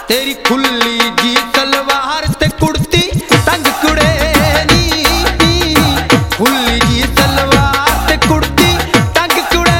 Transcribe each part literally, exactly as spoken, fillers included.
तेरी खुली जी सलवार ते कुर्ती तंग कुड़े नी, खुली जी सलवार ते कुर्ती तंग कुड़े।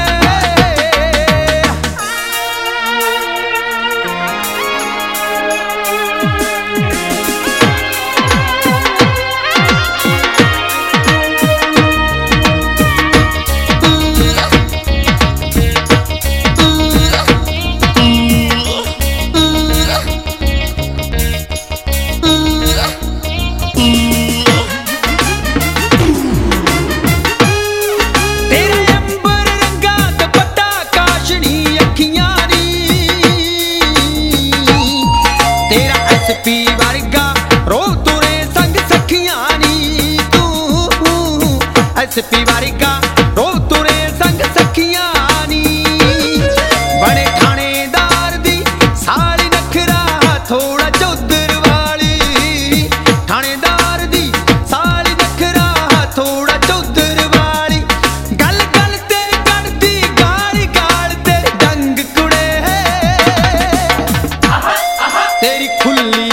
एसपी वर्गा रो तुरे संग सखियां नी तू, एसपी वर्गा रो तुरे संग सखियां नी। बड़े थानेदार दी साली नखरा थोड़ा चौधर वाली, थानेदार दी साली नखरा थोड़ा चौधर वाली। गल गल ते करदी गाली गाल तेरे डंग कुड़े, तेरी खुली